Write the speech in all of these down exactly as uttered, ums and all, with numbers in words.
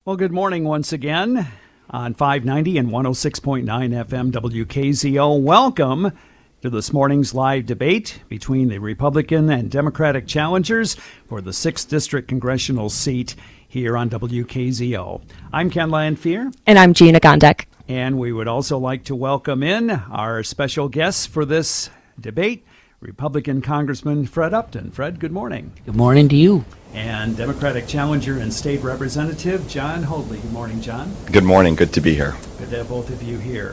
Well, good morning once again on five ninety and one oh six point nine F M W K Z O. Welcome to this morning's live debate between the Republican and Democratic challengers for the sixth District Congressional seat here on W K Z O. I'm Ken Lanfear. And I'm Gina Gondek. And we would also like to welcome in our special guests for this debate, Republican Congressman Fred Upton. Fred, good morning. Good morning to you. And Democratic challenger and state representative John Hoadley. Good morning, John. Good morning. Good to be here. Good to have both of you here.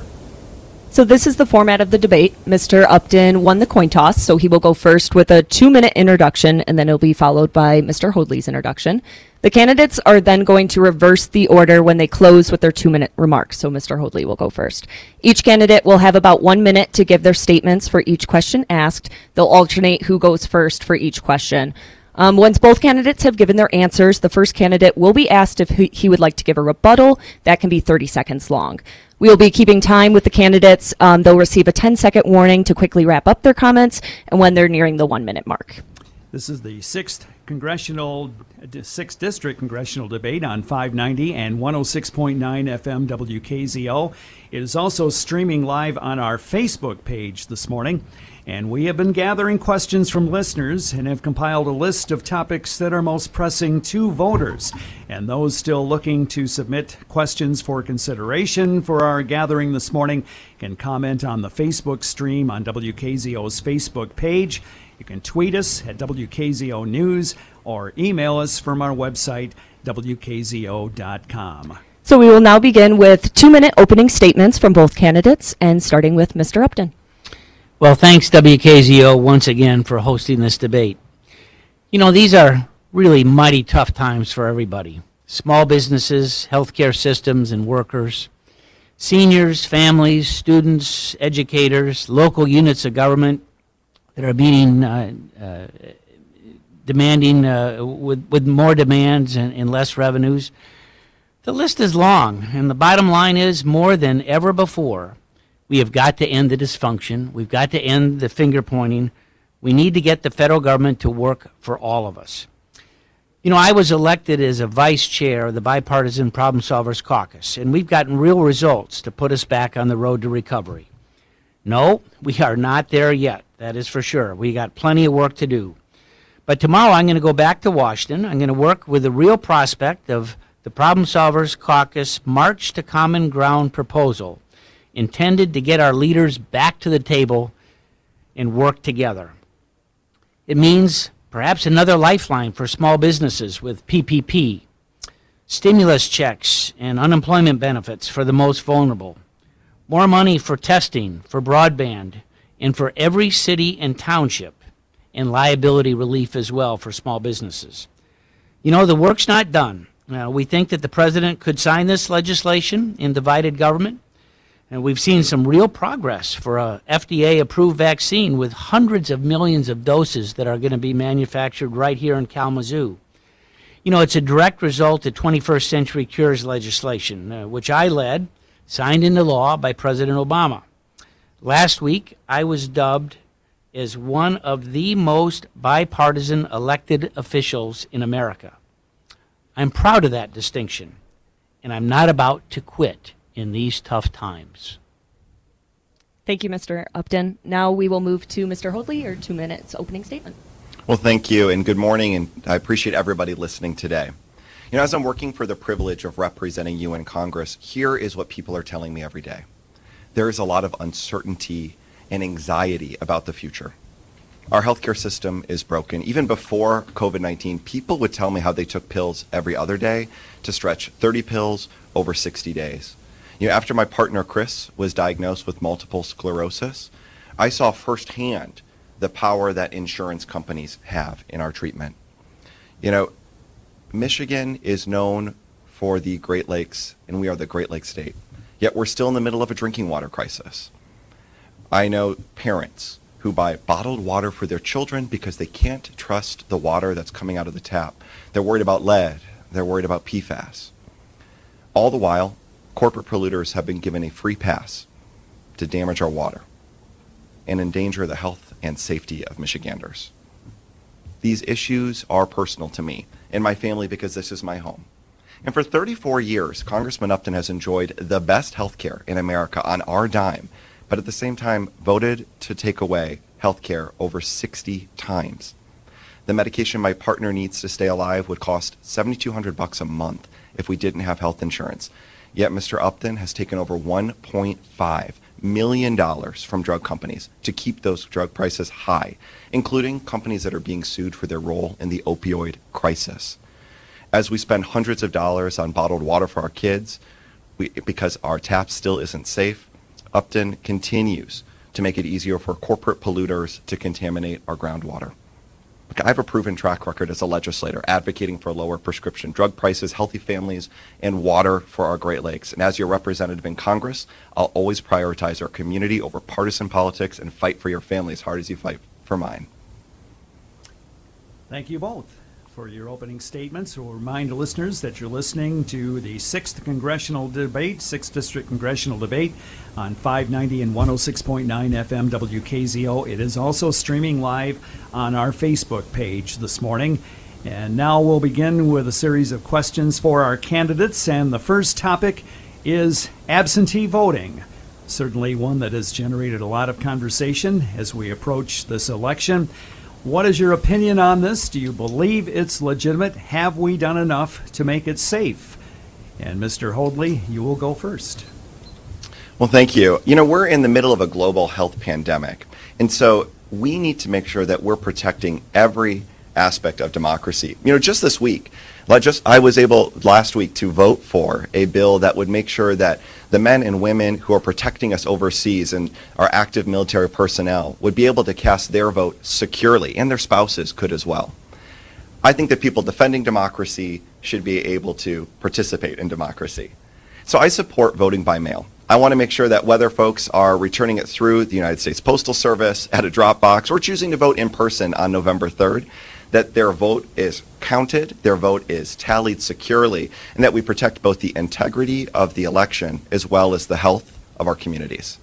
So this is the format of the debate. Mister Upton won the coin toss, so he will go first with a two-minute introduction, and then it'll be followed by Mister Hoadley's introduction. The candidates are then going to reverse the order when they close with their two-minute remarks, so Mister Hoadley will go first. Each candidate will have about one minute to give their statements for each question asked. They'll alternate who goes first for each question. Um, once both candidates have given their answers, the first candidate will be asked if he, he would like to give a rebuttal. That can be thirty seconds long. We will be keeping time with the candidates. Um, they'll receive a ten second warning to quickly wrap up their comments and when they're nearing the one minute mark. This is the sixth congressional, sixth district congressional debate on five ninety and one oh six point nine F M W K Z O. It is also streaming live on our Facebook page this morning. And we have been gathering questions from listeners and have compiled a list of topics that are most pressing to voters. And those still looking to submit questions for consideration for our gathering this morning can comment on the Facebook stream on W K Z O's Facebook page. You can tweet us at W K Z O News or email us from our website, W K Z O dot com. So we will now begin with two-minute opening statements from both candidates, and starting with Mister Upton. Well, thanks, W K Z O, once again for hosting this debate. You know, these are really mighty tough times for everybody. Small businesses, healthcare systems, and workers. Seniors, families, students, educators, local units of government that are being uh, uh, demanding uh, with, with more demands and, and less revenues. The list is long, and the bottom line is more than ever before, we have got to end the dysfunction. We've got to end the finger pointing. We need to get the federal government to work for all of us. You know, I was elected as a vice chair of the Bipartisan Problem Solvers Caucus, and we've gotten real results to put us back on the road to recovery. No, we are not there yet. That is for sure. We got plenty of work to do. But tomorrow I'm going to go back to Washington. I'm going to work with the real prospect of the Problem Solvers Caucus March to Common Ground proposal, intended to get our leaders back to the table and work together. It means perhaps another lifeline for small businesses with P P P, stimulus checks and unemployment benefits for the most vulnerable, more money for testing, for broadband, and for every city and township, and liability relief as well for small businesses. You know, the work's not done. Uh, we think that the president could sign this legislation in divided government. And we've seen some real progress for a F D A-approved vaccine with hundreds of millions of doses that are going to be manufactured right here in Kalamazoo. You know, it's a direct result of twenty-first Century Cures legislation, uh, which I led, signed into law by President Obama. Last week, I was dubbed as one of the most bipartisan elected officials in America. I'm proud of that distinction, and I'm not about to quit in these tough times. Thank you, Mister Upton. Now we will move to Mister Hoadley, or two minutes opening statement. Well, thank you, and good morning, and I appreciate everybody listening today. You know, as I'm working for the privilege of representing you in Congress, here is what people are telling me every day. There is a lot of uncertainty and anxiety about the future. Our healthcare system is broken. Even before COVID nineteen, people would tell me how they took pills every other day to stretch thirty pills over sixty days. You know, after my partner Chris was diagnosed with multiple sclerosis, I saw firsthand the power that insurance companies have in our treatment. You know, Michigan is known for the Great Lakes, and we are the Great Lakes state. Yet we're still in the middle of a drinking water crisis. I know parents who buy bottled water for their children because they can't trust the water that's coming out of the tap. They're worried about lead. They're worried about P FAS. All the while, corporate polluters have been given a free pass to damage our water and endanger the health and safety of Michiganders. These issues are personal to me and my family because this is my home. And for thirty-four years, Congressman Upton has enjoyed the best health care in America on our dime, but at the same time voted to take away health care over sixty times. The medication my partner needs to stay alive would cost seven thousand two hundred bucks a month if we didn't have health insurance. Yet Mister Upton has taken over one point five million dollars from drug companies to keep those drug prices high, including companies that are being sued for their role in the opioid crisis. As we spend hundreds of dollars on bottled water for our kids, we, because our tap still isn't safe, Upton continues to make it easier for corporate polluters to contaminate our groundwater. I have a proven track record as a legislator advocating for lower prescription drug prices, healthy families, and water for our Great Lakes. And as your representative in Congress, I'll always prioritize our community over partisan politics and fight for your family as hard as you fight for mine. Thank you both for your opening statements. We'll remind listeners that you're listening to the sixth Congressional Debate, sixth District Congressional Debate on five ninety and one oh six point nine F M W K Z O. It is also streaming live on our Facebook page this morning. And now we'll begin with a series of questions for our candidates. And the first topic is absentee voting. Certainly one that has generated a lot of conversation as we approach this election. What is your opinion on this? Do you believe it's legitimate? Have we done enough to make it safe? And Mister Hoadley, you will go first. Well, thank you. You know, we're in the middle of a global health pandemic, and so we need to make sure that we're protecting every aspect of democracy. You know, just this week, like just I was able last week to vote for a bill that would make sure that the men and women who are protecting us overseas and our active military personnel would be able to cast their vote securely, and their spouses could as well. I think that people defending democracy should be able to participate in democracy. So I support voting by mail. I want to make sure that whether folks are returning it through the United States Postal Service, at a drop box, or choosing to vote in person on November third, that their vote is counted, their vote is tallied securely, and that we protect both the integrity of the election as well as the health of our communities.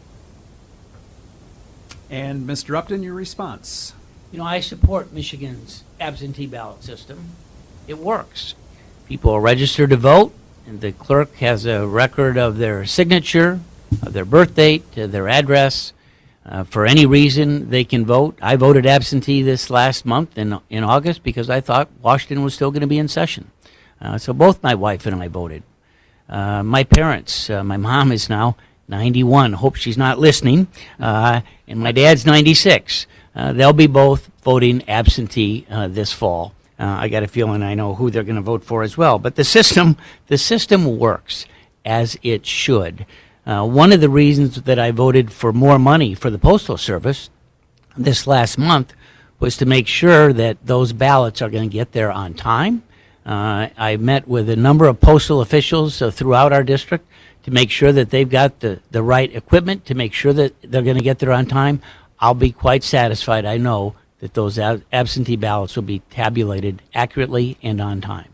And Mister Upton, your response. You know, I support Michigan's absentee ballot system. It works. People are registered to vote, and the clerk has a record of their signature, of their birth date, uh, their address. Uh, for any reason, they can vote. I voted absentee this last month in in August because I thought Washington was still going to be in session. Uh, so both my wife and I voted. Uh, my parents, uh, my mom is now ninety-one. Hope she's not listening. Uh, and my dad's ninety-six. Uh, they'll be both voting absentee uh, this fall. Uh, I got a feeling I know who they're going to vote for as well. But the system, the system works as it should. Uh, one of the reasons that I voted for more money for the Postal Service this last month was to make sure that those ballots are going to get there on time. Uh, I met with a number of postal officials uh, throughout our district to make sure that they've got the, the right equipment, to make sure that they're going to get there on time. I'll be quite satisfied, I know, that those ab- absentee ballots will be tabulated accurately and on time.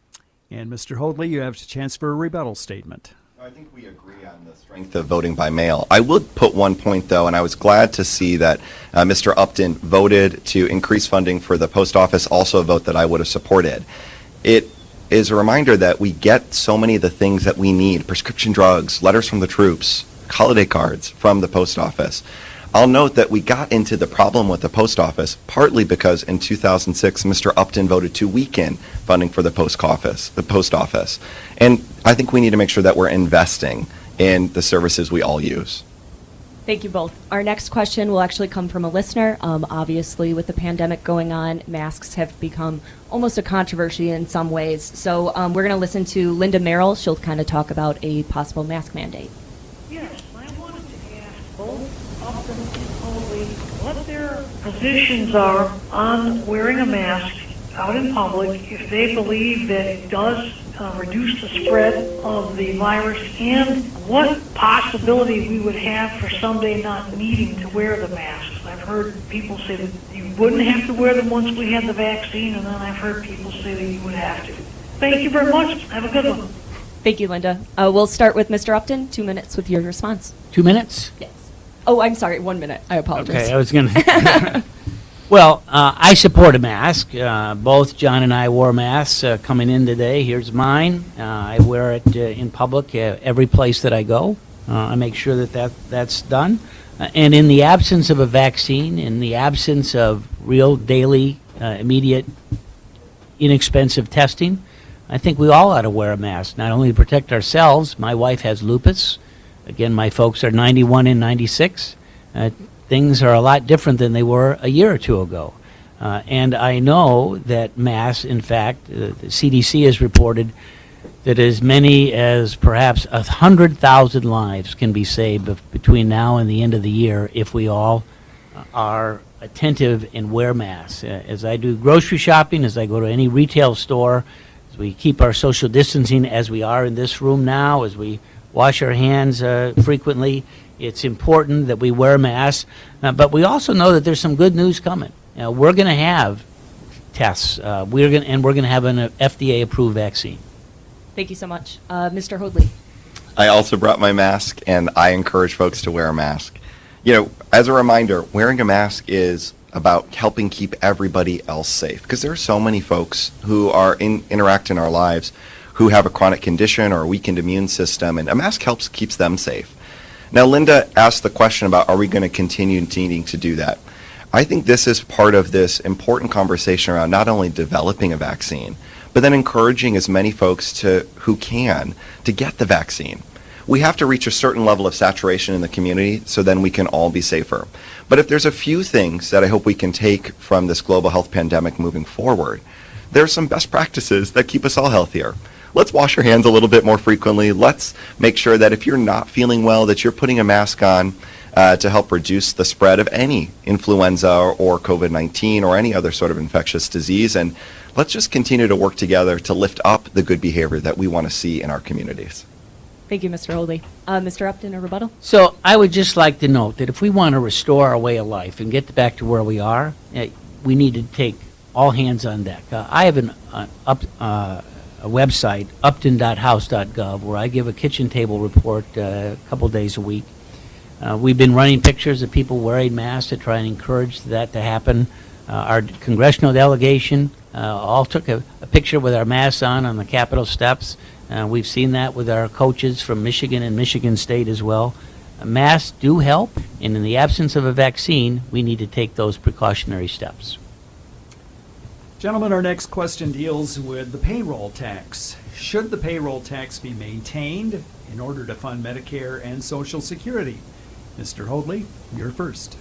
And Mister Hoadley, you have a chance for a rebuttal statement. I think we agree on the strength of voting by mail. I would put one point, though, and I was glad to see that uh, Mister Upton voted to increase funding for the post office, also a vote that I would have supported. It is a reminder that we get so many of the things that we need, prescription drugs, letters from the troops, holiday cards from the post office. I'll note that we got into the problem with the post office partly because in two thousand six, Mister Upton voted to weaken funding for the post office, the post office. And I think we need to make sure that we're investing in the services we all use. Thank you both. Our next question will actually come from a listener. Um, obviously, with the pandemic going on, masks have become almost a controversy in some ways. So um, we're going to listen to Linda Merrill. She'll kind of talk about a possible mask mandate. Yes, I wanted to ask both Upton and Hoadley what their positions are on wearing a mask out in public, if they believe that it does uh, reduce the spread of the virus, and what possibility we would have for someday not needing to wear the masks. I've heard people say that you wouldn't have to wear them once we had the vaccine, and then I've heard people say that you would have to. Thank you very much. Have a good one. Thank you, Linda. Uh, we'll start with Mister Upton. Two minutes with your response. Two minutes? Yes. Oh, I'm sorry. One minute. I apologize. Okay, I was going to. Well, uh, I support a mask. Uh, both John and I wore masks uh, coming in today. Here's mine. Uh, I wear it uh, in public uh, every place that I go. Uh, I make sure that, that that's done. Uh, and in the absence of a vaccine, in the absence of real daily, uh, immediate, inexpensive testing, I think we all ought to wear a mask, not only to protect ourselves. My wife has lupus. Again, my folks are ninety-one and ninety-six. Uh, things are a lot different than they were a year or two ago. Uh, and I know that masks, in fact, uh, the C D C has reported that as many as perhaps one hundred thousand lives can be saved bef- between now and the end of the year if we all uh, are attentive and wear masks. Uh, as I do grocery shopping, as I go to any retail store, as we keep our social distancing as we are in this room now, as we wash our hands uh, frequently, it's important that we wear masks. Uh, but we also know that there's some good news coming. Uh, we're going to have tests, uh, we're going and we're going to have an uh, F D A-approved vaccine. Thank you so much. Uh, Mister Hoadley. I also brought my mask, and I encourage folks to wear a mask. You know, as a reminder, wearing a mask is about helping keep everybody else safe, because there are so many folks who are in interact in our lives who have a chronic condition or a weakened immune system, and a mask helps keeps them safe. Now, Linda asked the question about, are we going to continue needing to do that? I think this is part of this important conversation around not only developing a vaccine, but then encouraging as many folks to who can to get the vaccine. We have to reach a certain level of saturation in the community so then we can all be safer. But if there's a few things that I hope we can take from this global health pandemic moving forward, there are some best practices that keep us all healthier. Let's wash our hands a little bit more frequently. Let's make sure that if you're not feeling well, that you're putting a mask on uh, to help reduce the spread of any influenza or, or COVID nineteen or any other sort of infectious disease. And let's just continue to work together to lift up the good behavior that we want to see in our communities. Thank you, Mister Hoadley. Uh, Mister Upton, a rebuttal? So I would just like to note that if we want to restore our way of life and get back to where we are, uh, we need to take all hands on deck. Uh, I have an uh, up, uh, a website, upton dot house dot gov, where I give a kitchen table report uh, a couple days a week. Uh, we've been running pictures of people wearing masks to try and encourage that to happen. Uh, our congressional delegation uh, all took a, a picture with our masks on on the Capitol steps. Uh, we've seen that with our coaches from Michigan and Michigan State as well. Uh, masks do help, and in the absence of a vaccine, we need to take those precautionary steps. Gentlemen, our next question deals with the payroll tax. Should the payroll tax be maintained in order to fund Medicare and Social Security? Mister Hoadley, you're first.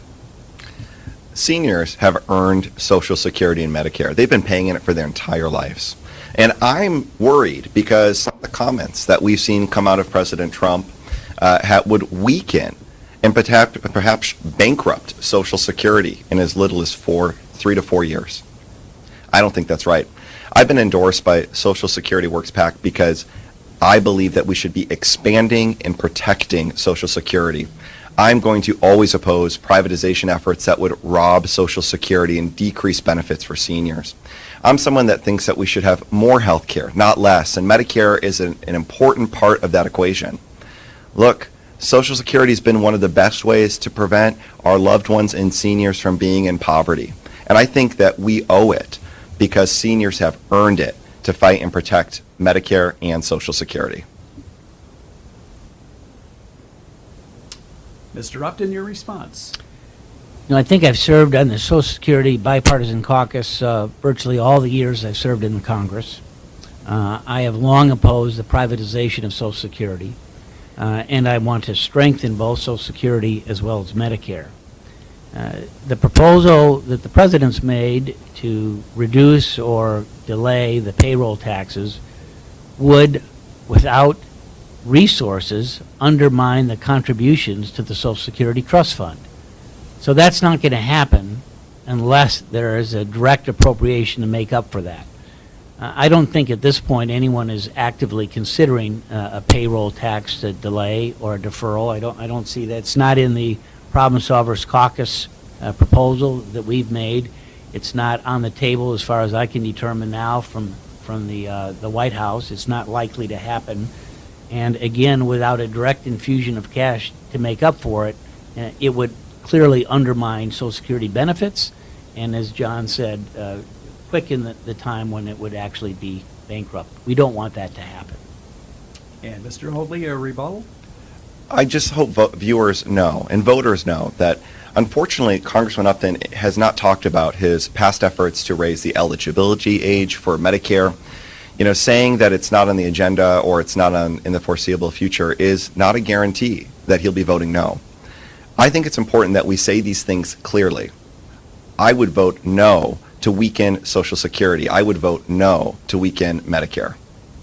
Seniors have earned Social Security and Medicare. They've been paying in it for their entire lives. And I'm worried because some of the comments that we've seen come out of President Trump uh, ha- would weaken and perhaps, perhaps bankrupt Social Security in as little as four, three to four years. I don't think that's right. I've been endorsed by Social Security Works PAC because I believe that we should be expanding and protecting Social Security. I'm going to always oppose privatization efforts that would rob Social Security and decrease benefits for seniors. I'm someone that thinks that we should have more health care, not less, and Medicare is an, an important part of that equation. Look, Social Security has been one of the best ways to prevent our loved ones and seniors from being in poverty. And I think that we owe it because seniors have earned it to fight and protect Medicare and Social Security. Mister Upton, your response. You know, I think I've served on the Social Security Bipartisan Caucus uh, virtually all the years I've served in the Congress. Uh, I have long opposed the privatization of Social Security, uh, and I want to strengthen both Social Security as well as Medicare. Uh, the proposal that the President's made to reduce or delay the payroll taxes would, without resources, undermine the contributions to the Social Security Trust Fund. So that's not going to happen unless there is a direct appropriation to make up for that. Uh, I don't think at this point anyone is actively considering uh, a payroll tax uh, delay or a deferral. I don't. I don't see that. It's not in the Problem Solvers Caucus uh, proposal that we've made. It's not on the table as far as I can determine now from from the uh, the White House. It's not likely to happen. And again, without a direct infusion of cash to make up for it, uh, it would clearly undermine Social Security benefits, and as John said, uh, quicken the, the time when it would actually be bankrupt. We don't want that to happen. And Mister Hoadley, a rebuttal? I just hope vo- viewers know and voters know that unfortunately Congressman Upton has not talked about his past efforts to raise the eligibility age for Medicare. You know, saying that it's not on the agenda or it's not on in the foreseeable future is not a guarantee that he'll be voting no. I think it's important that we say these things clearly. I would vote no to weaken Social Security. I would vote no to weaken Medicare.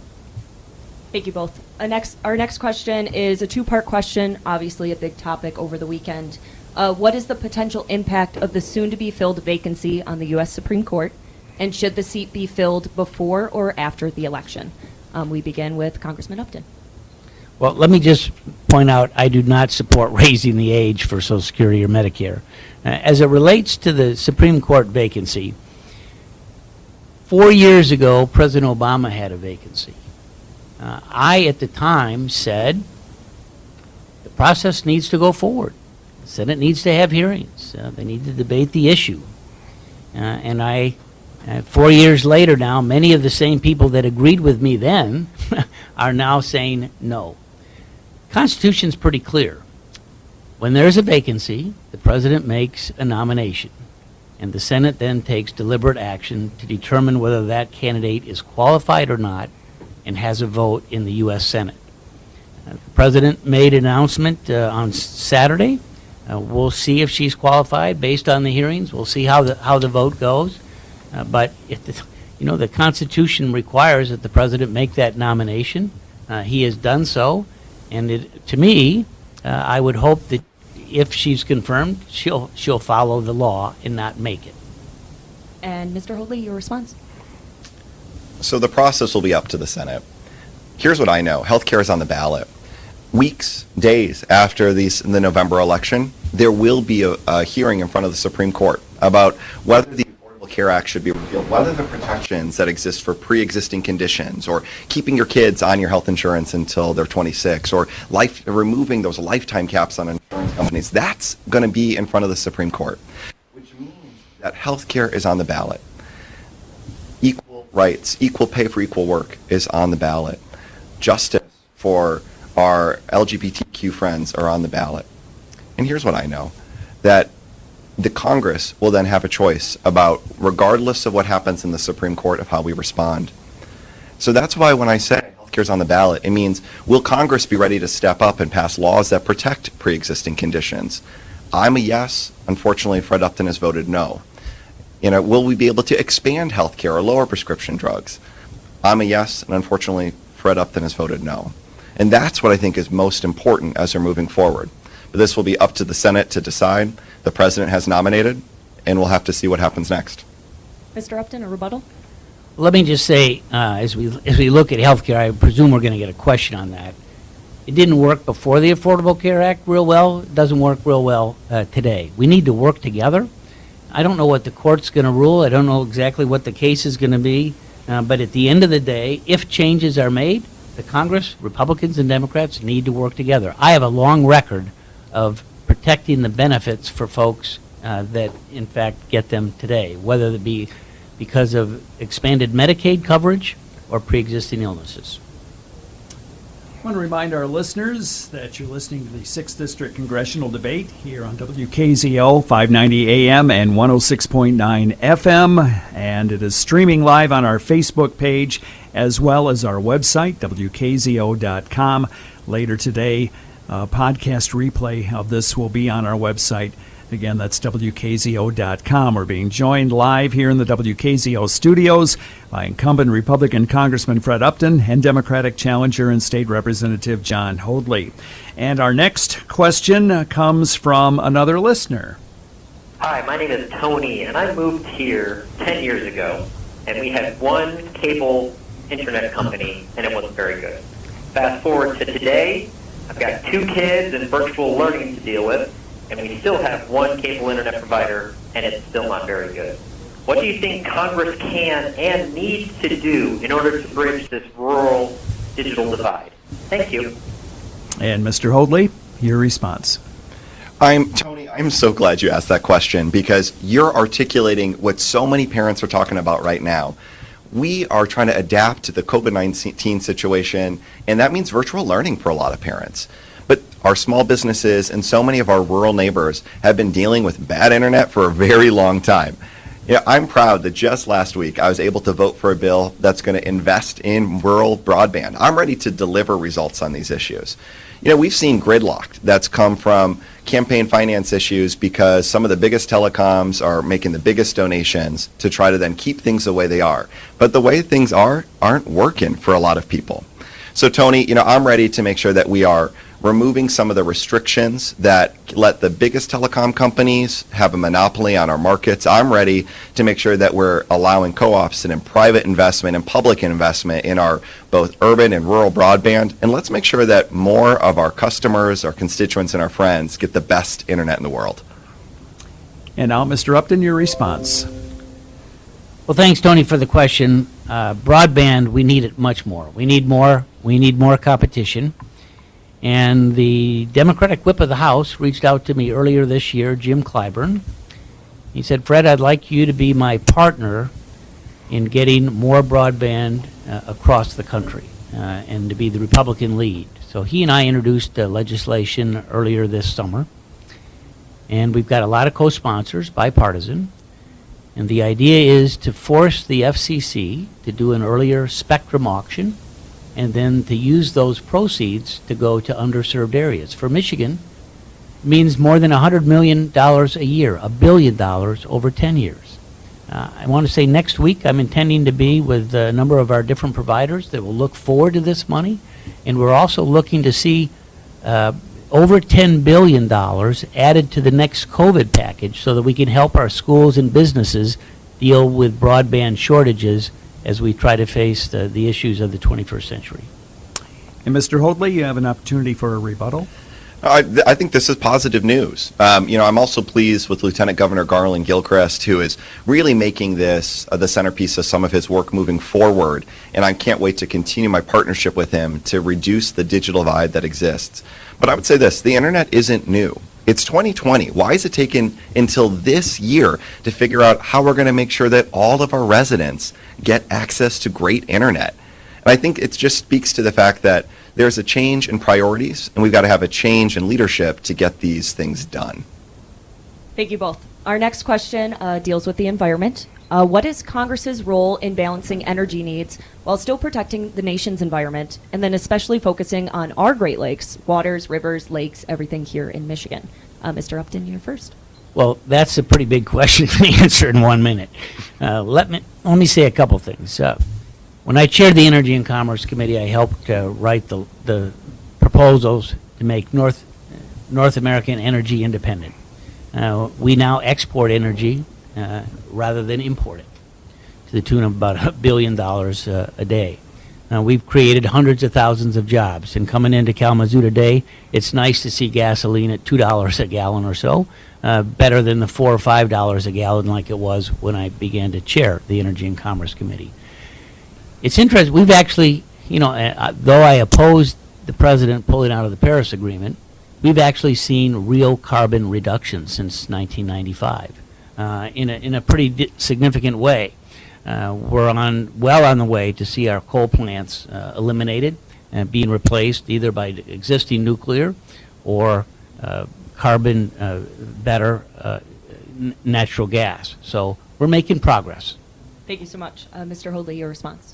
Thank you both. Uh, next, our next question is a two-part question, obviously a big topic over the weekend. Uh, what is the potential impact of the soon-to-be-filled vacancy on the U S Supreme Court? And should the seat be filled before or after the election? Um, we begin with Congressman Upton. Well, let me just point out I do not support raising the age for Social Security or Medicare. Uh, as it relates to the Supreme Court vacancy, four years ago, President Obama had a vacancy. Uh, I, at the time, said the process needs to go forward. The Senate needs to have hearings. Uh, they need to debate the issue. Uh, and I, uh, four years later now, many of the same people that agreed with me then are now saying no. Constitution's pretty clear. When there's a vacancy, the president makes a nomination, and the Senate then takes deliberate action to determine whether that candidate is qualified or not and has a vote in the U S Senate. Uh, the president made an announcement uh, on Saturday. Uh, we'll see if she's qualified based on the hearings. We'll see how the how the vote goes. Uh, but if the, you know, the Constitution requires that the president make that nomination. Uh, he has done so, and it, to me, uh, I would hope that if she's confirmed, she'll she'll follow the law and not make it. And Mister Hoadley, your response? So the process will be up to the Senate. Here's what I know. Healthcare is on the ballot. Weeks, days after these, the November election, there will be a, a hearing in front of the Supreme Court about whether the Affordable Care Act should be repealed, whether the protections that exist for pre-existing conditions or keeping your kids on your health insurance until they're twenty-six or life, removing those lifetime caps on insurance companies, that's going to be in front of the Supreme Court, which means that healthcare is on the ballot. Equal rights, equal pay for equal work is on the ballot. Justice for our L G B T Q friends are on the ballot. And here's what I know, that the Congress will then have a choice about, regardless of what happens in the Supreme Court, of how we respond. So that's why when I say healthcare's on the ballot, it means, will Congress be ready to step up and pass laws that protect pre-existing conditions? I'm a yes. Unfortunately, Fred Upton has voted no. You know, will we be able to expand healthcare or lower prescription drugs? I'm a yes, and unfortunately, Fred Upton has voted no. And that's what I think is most important as we're moving forward. But this will be up to the Senate to decide. The president has nominated, and we'll have to see what happens next. Mister Upton, a rebuttal? Let me just say, uh, as we as we look at healthcare, I presume we're going to get a question on that. It didn't work before the Affordable Care Act real well. It doesn't work real well uh, today. We need to work together. I don't know what the court's going to rule. I don't know exactly what the case is going to be. Uh, but at the end of the day, if changes are made, the Congress, Republicans and Democrats, need to work together. I have a long record of protecting the benefits for folks uh, that, in fact, get them today, whether it be because of expanded Medicaid coverage or pre-existing illnesses. I want to remind our listeners that you're listening to the sixth District Congressional Debate here on W K Z O five ninety A M and one oh six point nine F M, and it is streaming live on our Facebook page as well as our website, W K Z O dot com. Later today, a podcast replay of this will be on our website. Again, that's W K Z O dot com. We're being joined live here in the W K Z O studios by incumbent Republican Congressman Fred Upton and Democratic challenger and State Representative John Hoadley. And our next question comes from another listener. Hi, my name is Tony, and I moved here ten years ago, and we had one cable internet company, and it wasn't very good. Fast forward to today, I've got two kids and virtual learning to deal with, and we still have one cable internet provider, and it's still not very good. What do you think Congress can and needs to do in order to bridge this rural digital divide? Thank you. And Mister Hoadley, your response. I'm Tony, I'm so glad you asked that question because you're articulating what so many parents are talking about right now. We are trying to adapt to the COVID nineteen situation, and that means virtual learning for a lot of parents. But our small businesses and so many of our rural neighbors have been dealing with bad internet for a very long time. Yeah, I'm proud that just last week I was able to vote for a bill that's going to invest in rural broadband. I'm ready to deliver results on these issues. You know, we've seen gridlock that's come from campaign finance issues because some of the biggest telecoms are making the biggest donations to try to then keep things the way they are. But the way things are aren't working for a lot of people. So Tony, you know, I'm ready to make sure that we are removing some of the restrictions that let the biggest telecom companies have a monopoly on our markets. I'm ready to make sure that we're allowing co-ops and in private investment and public investment in our both urban and rural broadband. And let's make sure that more of our customers, our constituents, and our friends get the best internet in the world. And now, Mister Upton, your response. Well, thanks, Tony, for the question. Uh, broadband, we need it much more. We need more. We need more competition. And the Democratic whip of the House reached out to me earlier this year, Jim Clyburn. He said, Fred, I'd like you to be my partner in getting more broadband uh, across the country uh, and to be the Republican lead. So he and I introduced uh, legislation earlier this summer. And we've got a lot of co-sponsors, bipartisan. And the idea is to force the F C C to do an earlier spectrum auction and then to use those proceeds to go to underserved areas. For Michigan, it means more than one hundred million dollars a year, a billion dollars over ten years. Uh, I want to say next week I'm intending to be with a number of our different providers that will look forward to this money, and we're also looking to see uh, over ten billion dollars added to the next COVID package so that we can help our schools and businesses deal with broadband shortages as we try to face the, the issues of the twenty-first century. And Mister Hoadley, you have an opportunity for a rebuttal. I, th- I think this is positive news. Um, you know, I'm also pleased with Lieutenant Governor Garland Gilchrist, who is really making this uh, the centerpiece of some of his work moving forward. And I can't wait to continue my partnership with him to reduce the digital divide that exists. But I would say this, the internet isn't new. It's twenty twenty. Why is it taken until this year to figure out how we're going to make sure that all of our residents get access to great internet? And I think it just speaks to the fact that there's a change in priorities, and we've got to have a change in leadership to get these things done. Thank you both. Our next question uh, deals with the environment. Uh, what is Congress's role in balancing energy needs while still protecting the nation's environment, and then especially focusing on our Great Lakes, waters, rivers, lakes, everything here in Michigan? Uh, Mister Upton, you're first. Well, that's a pretty big question to answer in one minute. Uh, let me let me say a couple things. Uh, when I chaired the Energy and Commerce Committee, I helped uh, write the the proposals to make North North American energy independent. Uh, we now export energy uh, rather than import it to the tune of about a billion dollars uh, a day. Now, we've created hundreds of thousands of jobs, and coming into Kalamazoo today, it's nice to see gasoline at two dollars a gallon or so, uh, better than the four or five dollars a gallon like it was when I began to chair the Energy and Commerce Committee. It's interesting, we've actually, you know, uh, though I opposed the president pulling out of the Paris Agreement, we've actually seen real carbon reduction since nineteen ninety-five uh, in, a, in a pretty di- significant way. Uh, we're on well on the way to see our coal plants uh, eliminated and being replaced either by existing nuclear or uh, carbon uh, better uh, n- natural gas. So we're making progress. Thank you so much. Uh, Mister Hoadley, your response.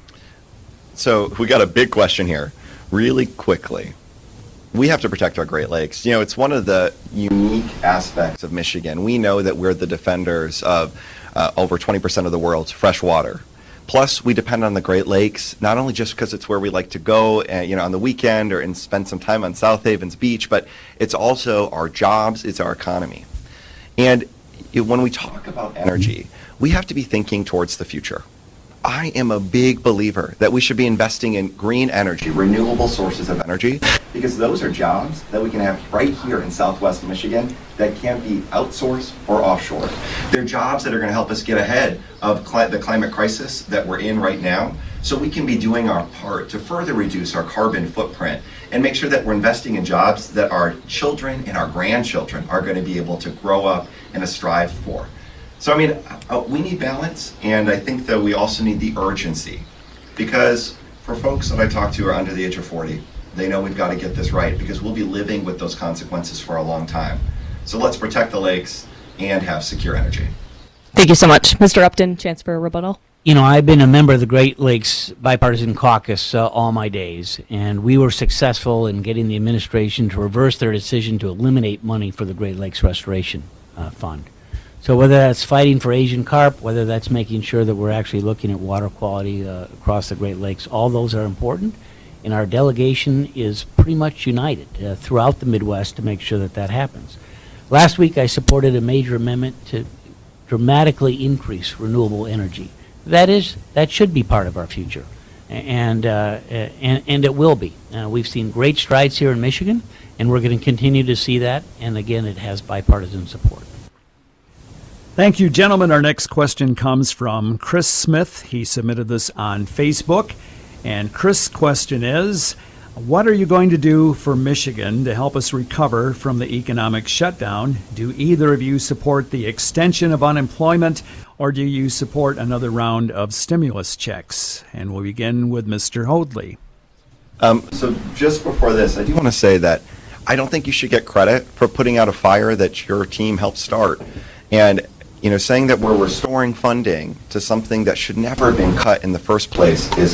So we got a big question here. Really quickly, we have to protect our Great Lakes. You know, it's one of the unique aspects of Michigan. We know that we're the defenders of uh, over twenty percent of the world's fresh water. Plus, we depend on the Great Lakes, not only just because it's where we like to go, uh, you know, on the weekend or and spend some time on South Havens Beach, but it's also our jobs, it's our economy. And you know, when we talk about energy, we have to be thinking towards the future. I am a big believer that we should be investing in green energy, renewable sources of energy, because those are jobs that we can have right here in Southwest Michigan that can't be outsourced or offshore. They're jobs that are going to help us get ahead of cli- the climate crisis that we're in right now, so we can be doing our part to further reduce our carbon footprint and make sure that we're investing in jobs that our children and our grandchildren are going to be able to grow up and strive for. So, I mean, uh, we need balance, and I think that we also need the urgency, because for folks that I talk to who are under the age of forty, they know we've got to get this right, because we'll be living with those consequences for a long time. So let's protect the lakes and have secure energy. Thank you so much. Mister Upton, chance for a rebuttal. You know, I've been a member of the Great Lakes Bipartisan Caucus uh, all my days, and we were successful in getting the administration to reverse their decision to eliminate money for the Great Lakes Restoration uh, Fund. So whether that's fighting for Asian carp, whether that's making sure that we're actually looking at water quality uh, across the Great Lakes, all those are important, and our delegation is pretty much united uh, throughout the Midwest to make sure that that happens. Last week I supported a major amendment to dramatically increase renewable energy. That is, that should be part of our future, and uh, and, and it will be. Uh, we've seen great strides here in Michigan, and we're going to continue to see that, and again, it has bipartisan support. Thank you, gentlemen. Our next question comes from Chris Smith. He submitted this on Facebook. And Chris' question is, what are you going to do for Michigan to help us recover from the economic shutdown? Do either of you support the extension of unemployment, or do you support another round of stimulus checks? And we'll begin with Mister Hoadley. Um, so just before this, I do want to say that I don't think you should get credit for putting out a fire that your team helped start. And you know, saying that we're restoring funding to something that should never have been cut in the first place is,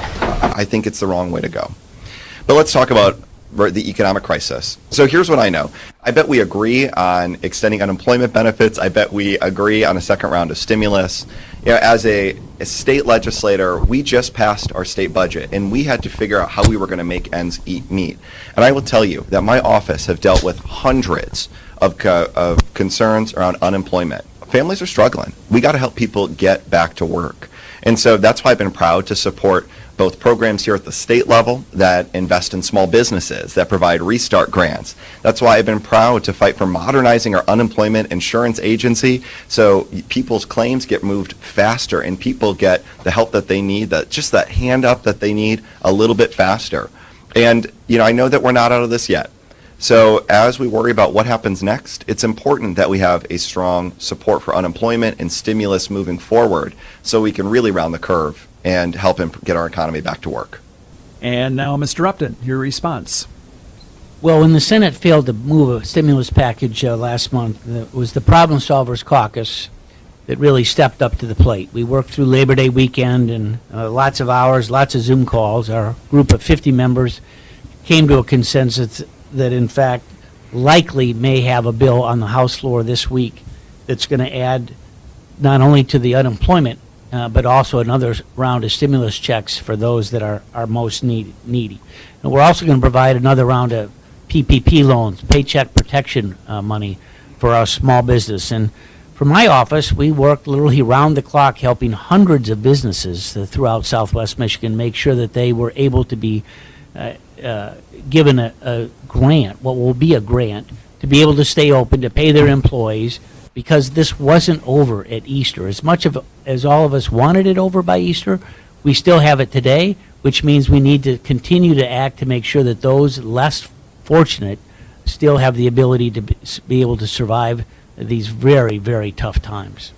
I think it's the wrong way to go. But let's talk about the economic crisis. So here's what I know. I bet we agree on extending unemployment benefits. I bet we agree on a second round of stimulus. You know, as a, a state legislator, we just passed our state budget, and we had to figure out how we were going to make ends eat meet. And I will tell you that my office have dealt with hundreds of, co- of concerns around unemployment. Families are struggling. We got to help people get back to work. And so that's why I've been proud to support both programs here at the state level that invest in small businesses, that provide restart grants. That's why I've been proud to fight for modernizing our unemployment insurance agency so people's claims get moved faster and people get the help that they need, that just that hand up that they need a little bit faster. And, you know, I know that we're not out of this yet. So as we worry about what happens next, it's important that we have a strong support for unemployment and stimulus moving forward so we can really round the curve and help imp- get our economy back to work. And now, Mister Upton, your response. Well, when the Senate failed to move a stimulus package uh, last month, it was the Problem Solvers Caucus that really stepped up to the plate. We worked through Labor Day weekend and uh, lots of hours, lots of Zoom calls. Our group of fifty members came to a consensus that, in fact, likely may have a bill on the House floor this week that's going to add not only to the unemployment, uh, but also another round of stimulus checks for those that are, are most need, needy. And we're also going to provide another round of P P P loans, paycheck protection uh, money for our small business. And from my office, we worked literally round the clock helping hundreds of businesses uh, throughout Southwest Michigan make sure that they were able to be uh, uh, given a, a grant, what will be a grant, to be able to stay open, to pay their employees, because this wasn't over at Easter. As much of as all of us wanted it over by Easter, we still have it today, which means we need to continue to act to make sure that those less fortunate still have the ability to be, be able to survive these very, very tough times.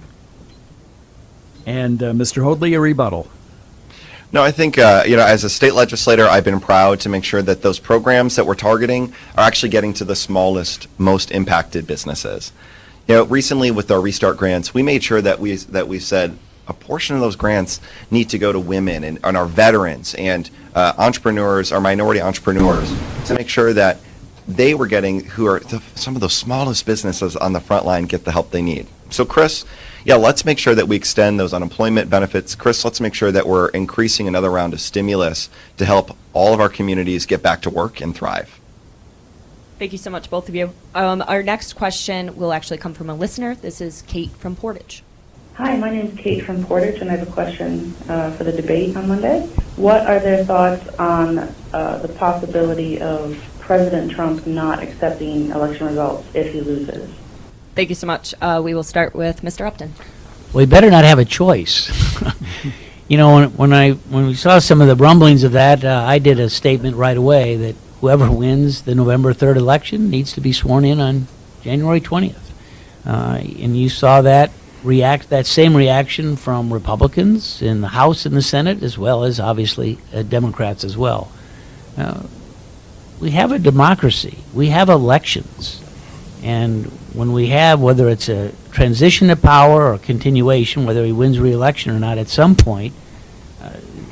And uh, Mister Hoadley, a rebuttal. No, I think, uh, you know, as a state legislator, I've been proud to make sure that those programs that we're targeting are actually getting to the smallest, most impacted businesses. You know, recently with our Restart grants, we made sure that we that we said a portion of those grants need to go to women and, and our veterans and uh, entrepreneurs, our minority entrepreneurs, to make sure that they were getting, who are the, some of those smallest businesses on the front line, get the help they need. So, Chris, yeah, let's make sure that we extend those unemployment benefits. Chris, let's make sure that we're increasing another round of stimulus to help all of our communities get back to work and thrive. Thank you so much, both of you. Um, our next question will actually come from a listener. This is Kate from Portage. Hi, my name is Kate from Portage, and I have a question uh, for the debate on Monday. What are their thoughts on uh, the possibility of President Trump not accepting election results if he loses? Thank you so much. Uh, we will start with Mister Upton. We better not have a choice. You know, when, when I when we saw some of the rumblings of that, uh, I did a statement right away that whoever wins the November third election needs to be sworn in on January twentieth. Uh, and you saw that react that same reaction from Republicans in the House and the Senate, as well as obviously uh, Democrats as well. Uh, we have a democracy. We have elections. And when we have, whether it's a transition to power or continuation, whether he wins re-election or not, at some point, uh,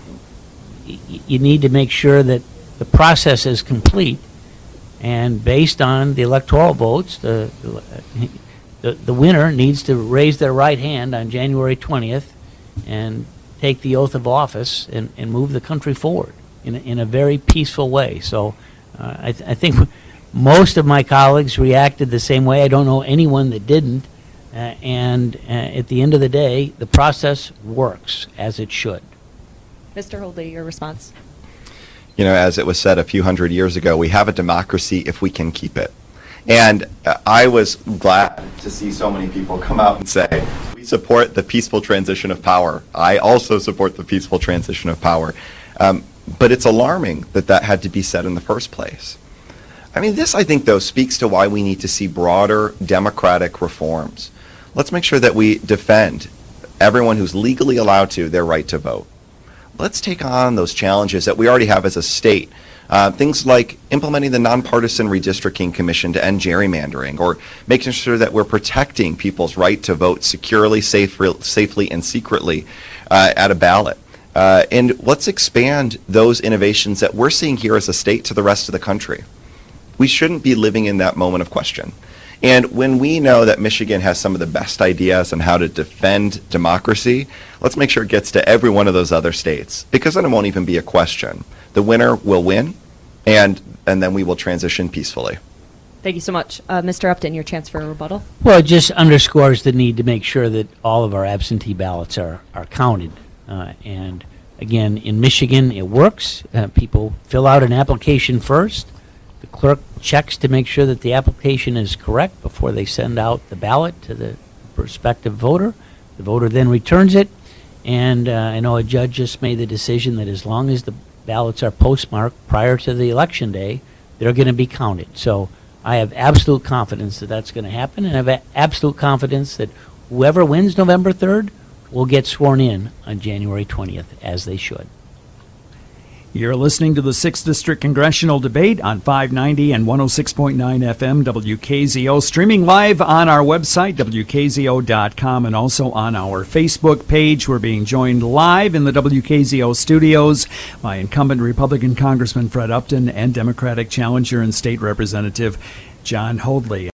y- you need to make sure that the process is complete. And based on the electoral votes, the, the, the winner needs to raise their right hand on January twentieth and take the oath of office and, and move the country forward in a, in a very peaceful way. So uh, I, th- I think most of my colleagues reacted the same way. I don't know anyone that didn't. Uh, and uh, at the end of the day, the process works as it should. Mister Holdley, your response. You know, as it was said a few hundred years ago, we have a democracy if we can keep it. And uh, I was glad to see so many people come out and say, we support the peaceful transition of power. I also support the peaceful transition of power. Um, but it's alarming that that had to be said in the first place. I mean, this, I think, though, speaks to why we need to see broader democratic reforms. Let's make sure that we defend everyone who's legally allowed to their right to vote. Let's take on those challenges that we already have as a state. Uh, things like implementing the Nonpartisan Redistricting Commission to end gerrymandering, or making sure that we're protecting people's right to vote securely, safe, safely, and secretly uh, at a ballot. Uh, and let's expand those innovations that we're seeing here as a state to the rest of the country. We shouldn't be living in that moment of question. And when we know that Michigan has some of the best ideas on how to defend democracy, let's make sure it gets to every one of those other states, because then it won't even be a question. The winner will win, and and then we will transition peacefully. Thank you so much. Uh, Mister Upton, your chance for a rebuttal. Well, it just underscores the need to make sure that all of our absentee ballots are, are counted. Uh, and again, in Michigan, it works. Uh, people fill out an application first. The clerk checks to make sure that the application is correct before they send out the ballot to the prospective voter. The voter then returns it, and uh, I know a judge just made the decision that as long as the ballots are postmarked prior to the election day, they're going to be counted. So I have absolute confidence that that's going to happen, and I have a- absolute confidence that whoever wins November third will get sworn in on January twentieth, as they should. You're listening to the sixth District Congressional Debate on five ninety and one oh six point nine F M W K Z O, streaming live on our website, W K Z O dot com, and also on our Facebook page. We're being joined live in the W K Z O studios by incumbent Republican Congressman Fred Upton and Democratic challenger and state representative John Holdley.